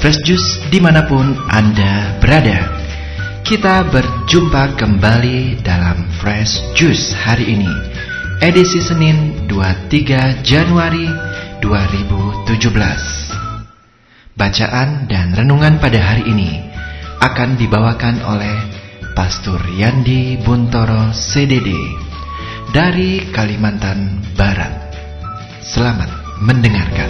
Fresh Juice dimanapun Anda berada. Kita berjumpa kembali dalam Fresh Juice hari ini, edisi Senin 23 Januari 2017. Bacaan dan renungan pada hari ini akan dibawakan oleh Pastor Yandi Buntoro CDD dari Kalimantan Barat. Selamat mendengarkan.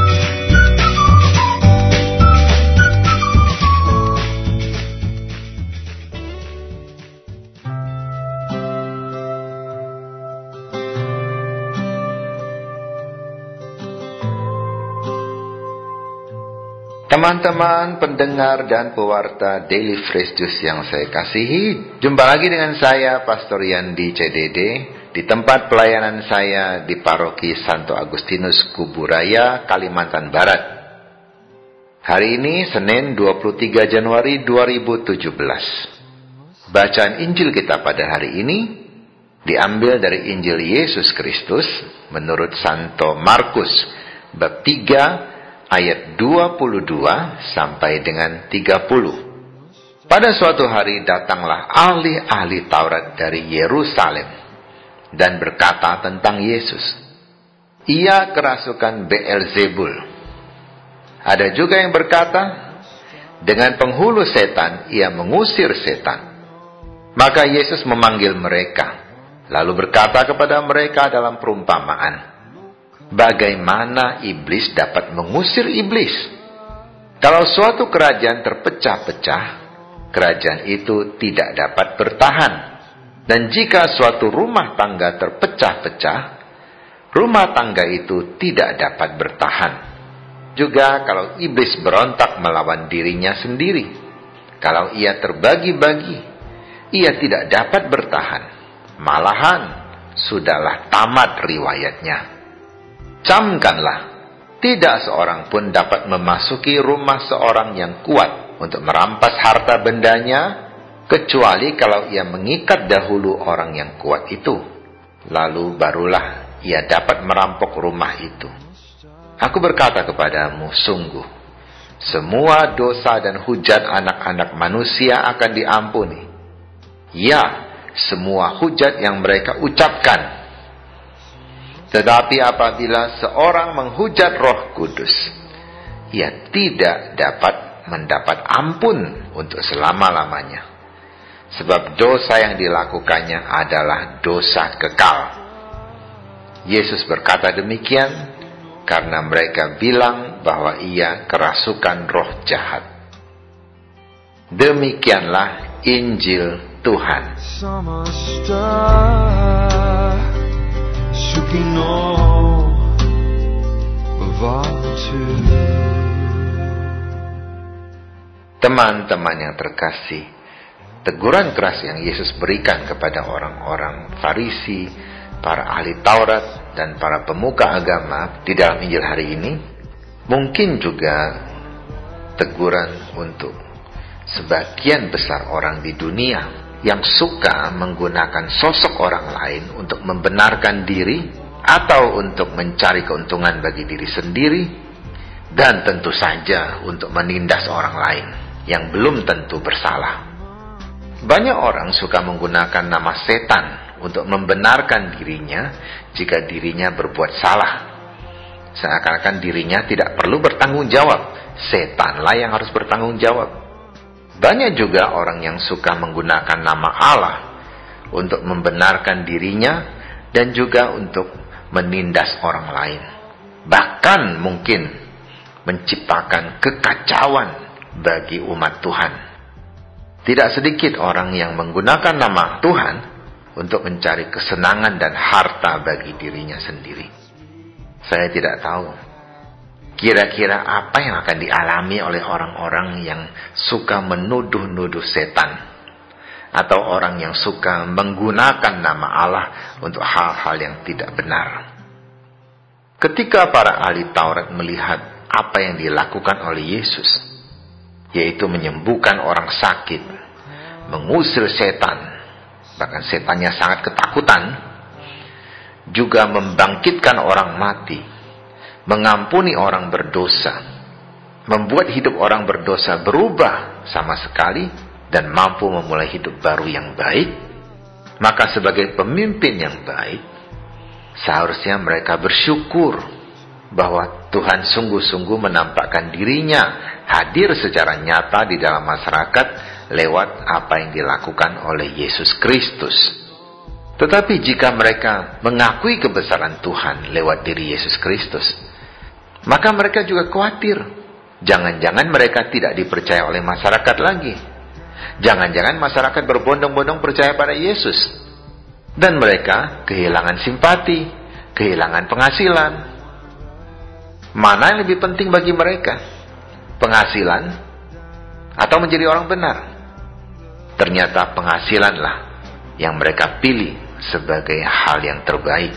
Teman-teman pendengar dan pewarta Daily Fresh Juice yang saya kasihi, jumpa lagi dengan saya Pastor Yandi CDD di tempat pelayanan saya di Paroki Santo Agustinus Kuburaya, Kalimantan Barat. Hari ini Senin 23 Januari 2017. Bacaan Injil kita pada hari ini diambil dari Injil Yesus Kristus menurut Santo Markus bab 3 ayat 22 sampai dengan 30. Pada suatu hari datanglah ahli-ahli Taurat dari Yerusalem dan berkata tentang Yesus, "Ia kerasukan Beelzebul." Ada juga yang berkata, "Dengan penghulu setan ia mengusir setan." Maka Yesus memanggil mereka, lalu berkata kepada mereka dalam perumpamaan, "Bagaimana iblis dapat mengusir iblis? Kalau suatu kerajaan terpecah-pecah, kerajaan itu tidak dapat bertahan. Dan jika suatu rumah tangga terpecah-pecah, rumah tangga itu tidak dapat bertahan. Juga kalau iblis berontak melawan dirinya sendiri, kalau ia terbagi-bagi, ia tidak dapat bertahan. Malahan, sudahlah tamat riwayatnya. Camkanlah, tidak seorang pun dapat memasuki rumah seorang yang kuat untuk merampas harta bendanya, kecuali kalau ia mengikat dahulu orang yang kuat itu. Lalu barulah ia dapat merampok rumah itu. Aku berkata kepadamu, sungguh, semua dosa dan hujat anak-anak manusia akan diampuni. Ya, semua hujat yang mereka ucapkan. Tetapi apabila seorang menghujat Roh Kudus, ia tidak dapat mendapat ampun untuk selama-lamanya. Sebab dosa yang dilakukannya adalah dosa kekal. Yesus berkata demikian karena mereka bilang bahwa ia kerasukan roh jahat. Demikianlah Injil Tuhan. Teman-teman yang terkasih, teguran keras yang Yesus berikan kepada orang-orang Farisi, para ahli Taurat, dan para pemuka agama di dalam Injil hari ini mungkin juga teguran untuk sebagian besar orang di dunia yang suka menggunakan sosok orang lain untuk membenarkan diri atau untuk mencari keuntungan bagi diri sendiri, dan tentu saja untuk menindas orang lain yang belum tentu bersalah. Banyak orang suka menggunakan nama setan untuk membenarkan dirinya jika dirinya berbuat salah, seakan-akan dirinya tidak perlu bertanggung jawab. Setanlah yang harus bertanggung jawab. Banyak juga orang yang suka menggunakan nama Allah untuk membenarkan dirinya dan juga untuk menindas orang lain. Bahkan mungkin menciptakan kekacauan bagi umat Tuhan. Tidak sedikit orang yang menggunakan nama Tuhan untuk mencari kesenangan dan harta bagi dirinya sendiri. Saya tidak tahu kira-kira apa yang akan dialami oleh orang-orang yang suka menuduh-nuduh setan, atau orang yang suka menggunakan nama Allah untuk hal-hal yang tidak benar. Ketika para ahli Taurat melihat apa yang dilakukan oleh Yesus, yaitu menyembuhkan orang sakit, mengusir setan, bahkan setannya sangat ketakutan, juga membangkitkan orang mati, mengampuni orang berdosa, membuat hidup orang berdosa berubah sama sekali dan mampu memulai hidup baru yang baik, maka sebagai pemimpin yang baik, seharusnya mereka bersyukur bahwa Tuhan sungguh-sungguh menampakkan dirinya hadir secara nyata di dalam masyarakat lewat apa yang dilakukan oleh Yesus Kristus. Tetapi jika mereka mengakui kebesaran Tuhan lewat diri Yesus Kristus, maka mereka juga khawatir. Jangan-jangan mereka tidak dipercaya oleh masyarakat lagi. Jangan-jangan masyarakat berbondong-bondong percaya pada Yesus. Dan mereka kehilangan simpati, kehilangan penghasilan. Mana yang lebih penting bagi mereka? Penghasilan atau menjadi orang benar? Ternyata penghasilanlah yang mereka pilih sebagai hal yang terbaik.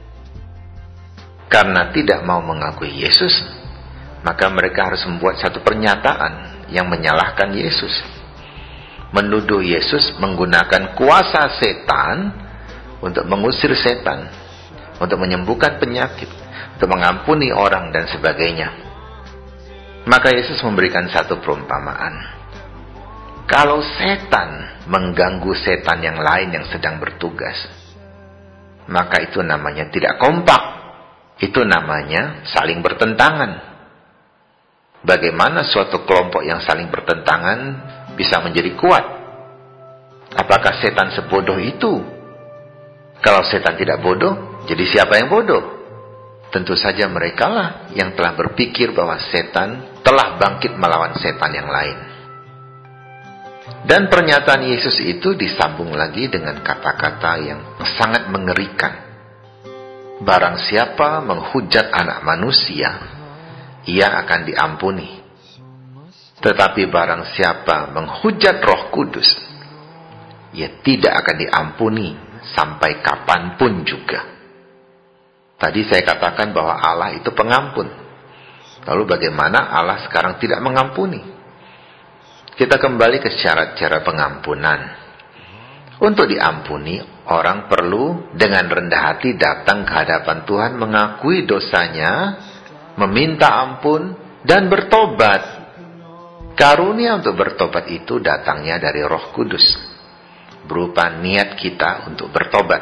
Karena tidak mau mengakui Yesus, maka mereka harus membuat satu pernyataan yang menyalahkan Yesus. Menuduh Yesus menggunakan kuasa setan untuk mengusir setan, untuk menyembuhkan penyakit, untuk mengampuni orang dan sebagainya. Maka Yesus memberikan satu perumpamaan. Kalau setan mengganggu setan yang lain yang sedang bertugas, maka itu namanya tidak kompak. Itu namanya saling bertentangan. Bagaimana suatu kelompok yang saling bertentangan bisa menjadi kuat? Apakah setan sebodoh itu? Kalau setan tidak bodoh, jadi siapa yang bodoh? Tentu saja merekalah yang telah berpikir bahwa setan telah bangkit melawan setan yang lain. Dan pernyataan Yesus itu disambung lagi dengan kata-kata yang sangat mengerikan. Barang siapa menghujat anak manusia, ia akan diampuni. Tetapi barang siapa menghujat Roh Kudus, ia tidak akan diampuni sampai kapanpun juga. Tadi saya katakan bahwa Allah itu pengampun. Lalu bagaimana Allah sekarang tidak mengampuni? Kita kembali ke syarat-syarat pengampunan. Untuk diampuni, orang perlu dengan rendah hati datang ke hadapan Tuhan, mengakui dosanya, meminta ampun, dan bertobat. Karunia untuk bertobat itu datangnya dari Roh Kudus, berupa niat kita untuk bertobat.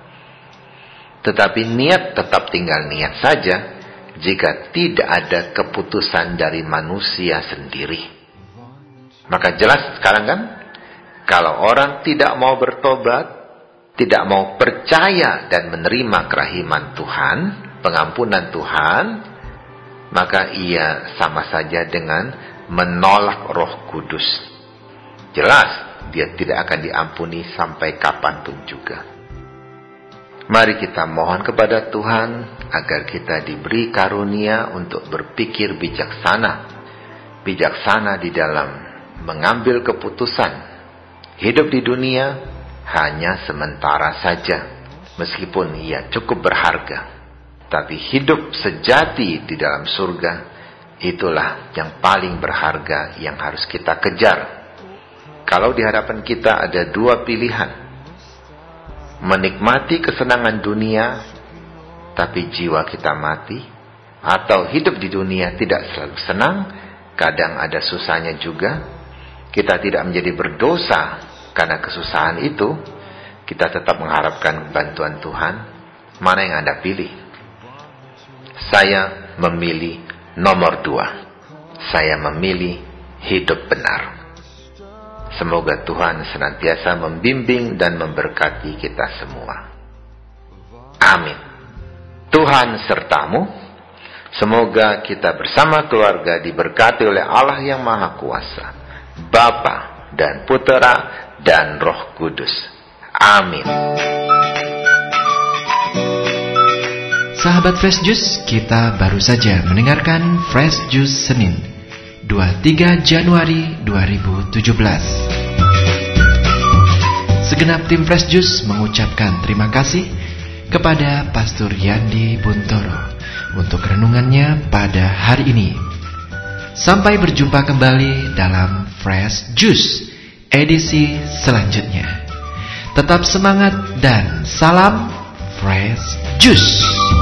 Tetapi niat tetap tinggal niat saja jika tidak ada keputusan dari manusia sendiri. Maka jelas sekarang kan, kalau orang tidak mau bertobat, tidak mau percaya dan menerima kerahiman Tuhan, pengampunan Tuhan, maka ia sama saja dengan menolak Roh Kudus. Jelas, dia tidak akan diampuni sampai kapanpun juga. Mari kita mohon kepada Tuhan agar kita diberi karunia untuk berpikir bijaksana. Bijaksana di dalam mengambil keputusan. Hidup di dunia hanya sementara saja, meskipun ia cukup berharga. Tapi hidup sejati di dalam surga, itulah yang paling berharga yang harus kita kejar. Kalau di hadapan kita ada dua pilihan, menikmati kesenangan dunia, tapi jiwa kita mati, atau hidup di dunia tidak selalu senang, kadang ada susahnya juga, kita tidak menjadi berdosa karena kesusahan itu, kita tetap mengharapkan bantuan Tuhan. Mana yang Anda pilih? Saya memilih nomor 2. Saya memilih hidup benar. Semoga Tuhan senantiasa membimbing dan memberkati kita semua. Amin. Tuhan sertamu. Semoga kita bersama keluarga diberkati oleh Allah yang Maha Kuasa, Bapa dan Putera dan Roh Kudus. Amin. Sahabat Fresh Juice, kita baru saja mendengarkan Fresh Juice Senin 23 Januari 2017. Segenap tim Fresh Juice mengucapkan terima kasih kepada Pastor Yandi Buntoro untuk renungannya pada hari ini. Sampai berjumpa kembali dalam Fresh Juice edisi selanjutnya. Tetap semangat dan salam Fresh Juice.